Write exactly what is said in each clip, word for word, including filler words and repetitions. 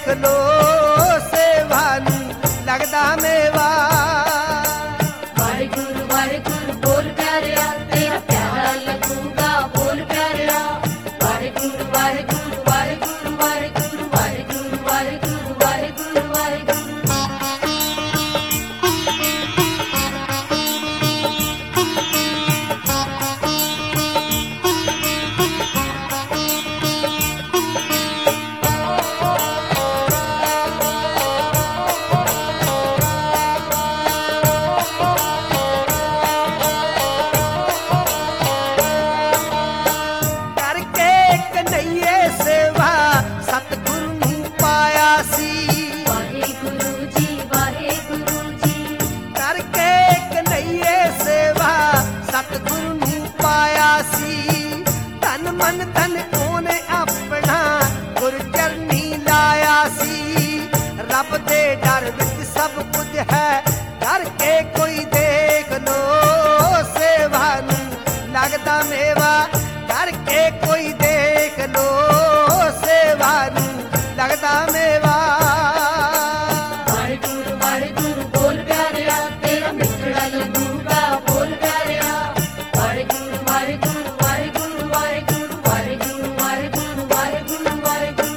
ਦੇਖ ਲੋ ਸੇਵਾ ਨੂੰ ਲੱਗਦਾ ਮੇਵਾ। ਵਾਹਿਗੁਰੂ ਵਾਹਿਗੁਰੂ ਬੋਲ ਪਿਆਰਿਆ, ਤੇਰਾ ਪਿਆਰਾ ਲੱਗੂਗਾ ਬੋਲ ਪਿਆਰਿਆ। ਵਾਹਿਗੁਰੂ ਵਾਹਿਗੁਰੂ ਵਾਹਿਗੁਰੂ ਵਾਹਿਗੁਰੂ ਵਾਹਿਗੁਰੂ ਵਾਹਿਗੁਰੂ ਵਾਹਿਗੁਰੂ ਵਾਹਿਗੁਰੂ। ਮਨ ਤਨ ਉਹਨੇ ਆਪਣਾ ਗੁਰ ਚਰਨੀ ਲਾਇਆ ਸੀ। ਰੱਬ ਦੇ ਡਰ ਵਿੱਚ ਸਭ ਕੁਝ ਹੈ, ਡਰ ਕੇ ਕੋਈ ਦੇਖ ਲੋ ਸੇਵਾ ਨੂੰ ਲੱਗਦਾ ਮੇਵਾ। ਡਰ ਕੇ ਕੋਈ ਦੇਖ ਲੋ ਸੇਵਾ ਨੂੰ ਲੱਗਦਾ ਮੇਵਾ। ਵਾਹਿਗੁਰੂ ਵਾਹਿਗੁਰੂ ਬੋਲ ਪਿਆਰਿਆ, ਤੇਰਾ ਮਿੱਠੜਾ ਲੱਗੂਗਾ ਬੋਲ ਪਿਆਰਿਆ। ਵਾਹਿਗੁਰੂ ਵਾਹਿਗੁਰੂ ਵਾਹਿਗੁਰੂ ਵਾਹਿਗੁਰੂ ਵਾਹਿਗੁਰੂ ਵਾਹਿਗੁਰੂ ਵਾਹਿਗੁਰੂ ਵਾਹਿਗੁਰੂ।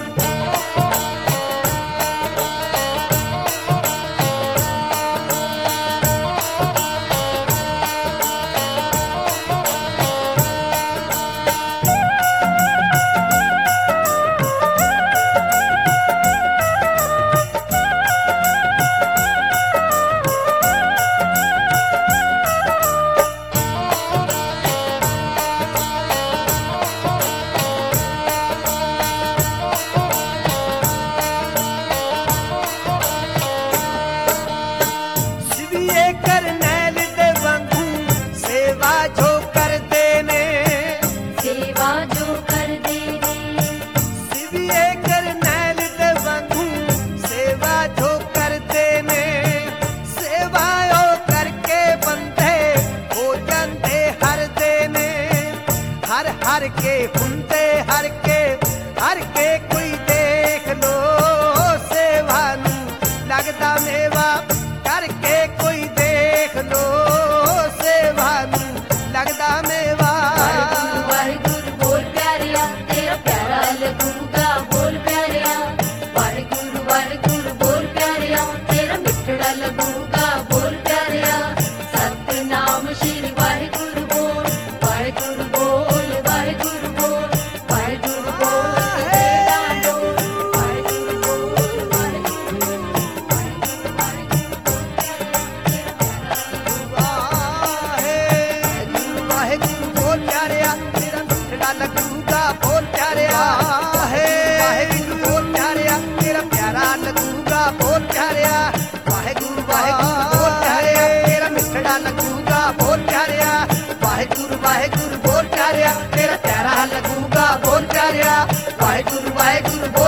ਹਰ ਕੇ ਹੁੰਦੇ ਹਰ ਕੇ ਹਰ ਕੇ ਕੋਈ ਦੇਖ ਲੋ ਸੇਵਾ ਨੂੰ ਲੱਗਦਾ ਮੇਵਾ। ਕਰਕੇ ਕੋਈ ਦੇਖ ਲੋ ਸੇਵਾ ਨੂੰ ਲੱਗਦਾ ਮੇਵਾ। ਵਾਹਿਗੁਰੂ ਵਾਹਿਗੁਰੂ ਬੋਲ ਪਿਆਰਿਆ, ਤੇਰਾ ਪਿਆਰਾ ਲੱਗੂਗਾ ਬੋਲ ਪਿਆਰਿਆ। ਵਾਹਿਗੁਰੂ ਵਾਹਿਗੁਰੂ ਬੋਲ ਪਿਆਰਿਆ, ਤੇਰਾ ਮਿੱਠੜਾ ਲੱਗੂਗਾ ਬੋਲ ਪਿਆਰਿਆ। ਸਤਿਨਾਮ ਸ਼੍ਰੀ ਵਾਹਿਗੁਰੂ ਬੋਲ, ਵਾਹਿਗੁਰੂ ਬੋਲ ਵਾਹਿਗੁਰੂ ਬੋਲ, ਵਾਹਿਗੁਰੂ ਬੋਲ ਤੇਰਾ ਬੋਲ, ਵਾਹਿਗੁਰੂ ਬੋਲ ਵਾਹਿਗੁਰੂ ਵਾਹਿਗੁਰੂ ਵਾਹਿਗੁਰੂ ਬੋਲ ਪਿਆਰਿਆ, ਤੇਰਾ ਮਿੱਠੜਾ ਲੱਗੂਗਾ ਬੋਲ ਪਿਆਰਿਆ। ਵਾਹਿਗੁਰੂ ਬੋਲ ਪਿਆਰਿਆ, ਤੇਰਾ ਪਿਆਰਾ ਲੱਗੂਗਾ ਬੋਲ ਪਿਆਰਿਆ। ਵਾਹਿਗੁਰੂ ਵਾਹਿਗੁਰੂ ਬੋਲ ਪਿਆਰਿਆ, ਤੇਰਾ ਮਿੱਠੜਾ ਲੱਗੂਗਾ ਬੋਲ ਪਿਆਰਿਆ। ਵਾਹਿਗੁਰੂ ਵਾਹਿਗੁਰੂ ਬੋਲ ਪਿਆਰਿਆ, ਤੇਰਾ ਪਿਆਰਾ ਲੱਗੂਗਾ ਬੋਲ ਪਿਆਰਿਆ। ਵਾਹਿਗੁਰੂ ਵਾਹਿਗੁਰੂ